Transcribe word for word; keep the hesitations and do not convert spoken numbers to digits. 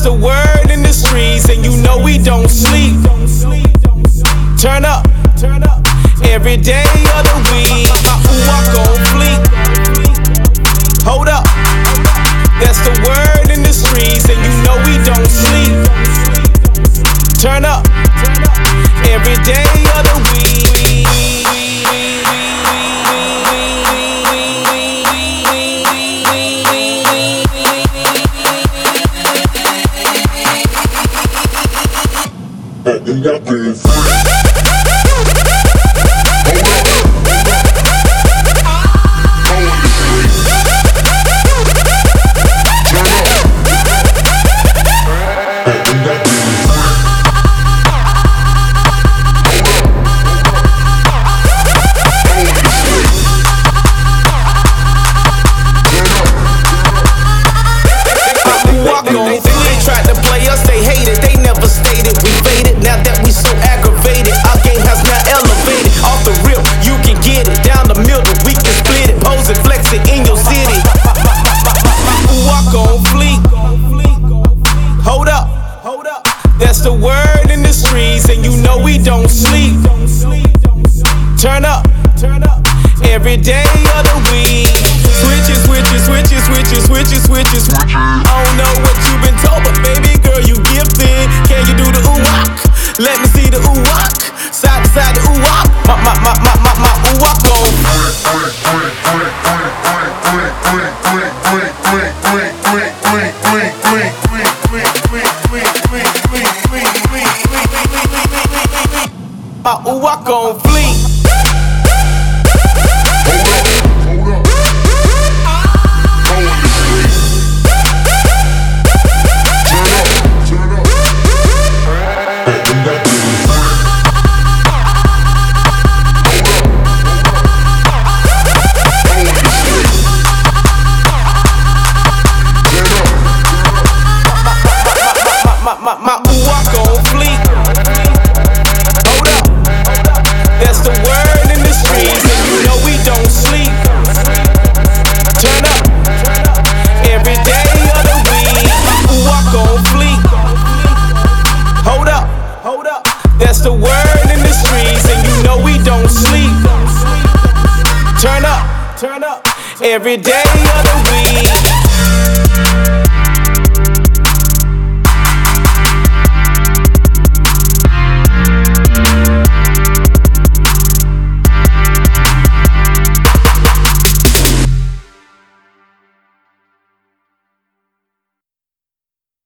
the word in the streets, and you know we don't sleep. Turn up, turn up, every day of the week. Walk on fleek. Hold up, that's the word in the streets, and you know we don't sleep. Turn up, every day of the week. You got game free. Tried to play us, they hated, they never stated we faded. Now that we so aggravated, our game has now elevated. Off the rip, you can get it. Down the middle, we can split it. Pose it, flex it in your city. Walk on fleek. Hold up, hold up. That's the word in the streets, and you know we don't sleep. Turn up, turn up, every day of the week. Switches, switches, switches, switches, switches, switches. I don't know what you've been told, but baby girl, you gifted. Can you do the ooh-walk? Let me see the ooh-walk. Side to side the ooh-walk. My, my, my, my, my, my ooh-walk go. My ooh-walk on fleek. My, my ooh-walk on fleek. Hold up, that's the word in the streets, and you know we don't sleep. Turn up, every day of the week. My ooh-walk on fleek. Hold up, hold up, that's the word in the streets, and you know we don't sleep. Turn up, turn up, every day of the week.